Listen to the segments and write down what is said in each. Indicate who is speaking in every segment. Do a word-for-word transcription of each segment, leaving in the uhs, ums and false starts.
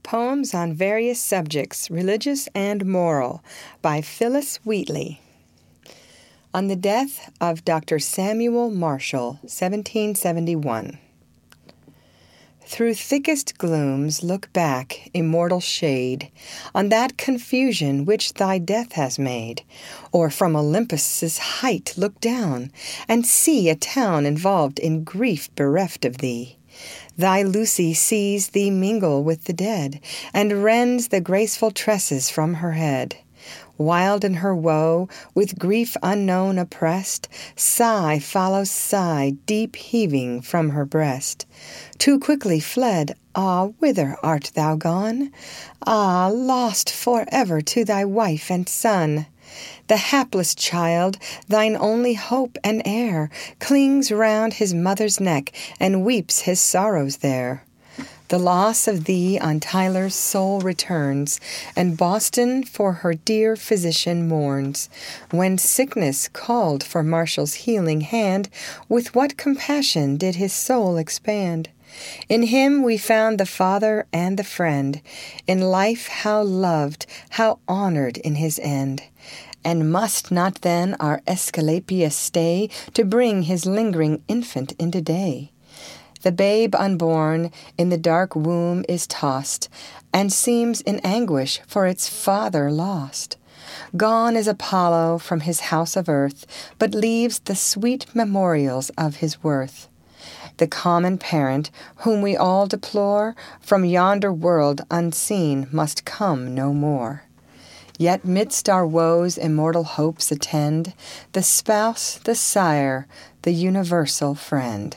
Speaker 1: Poems on Various Subjects, Religious and Moral, by Phyllis Wheatley. On the death of Doctor Samuel Marshall, seventeen seventy-one. Through thickest glooms look back, immortal shade, on that confusion which thy death has made. Or from Olympus' height look down, and see a town involved in grief bereft of thee. Thy Lucy sees thee mingle with the dead, and rends the graceful tresses from her head. Wild in her woe, with grief unknown oppressed, sigh follows sigh, deep heaving from her breast. Too quickly fled, ah, whither art thou gone? Ah, lost for ever to thy wife and son! The hapless child, thine only hope and heir, clings round his mother's neck, and weeps his sorrows there. The loss of thee on Tyler's soul returns, and Boston for her dear physician mourns. When sickness called for Marshall's healing hand, with what compassion did his soul expand! In him we found the father and the friend, in life how loved, how honored in his end. And must not then our Aesculapius stay, to bring his lingering infant into day? The babe unborn in the dark womb is tossed, and seems in anguish for its father lost. Gone is Apollo from his house of earth, but leaves the sweet memorials of his worth. The common parent, whom we all deplore, from yonder world unseen must come no more. Yet midst our woes immortal hopes attend, the spouse, the sire, the universal friend.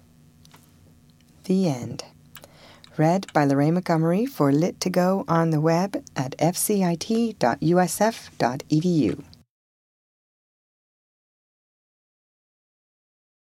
Speaker 1: The end. Read by Lorraine Montgomery for Lit to Go on the web at f c i t dot u s f dot e d u.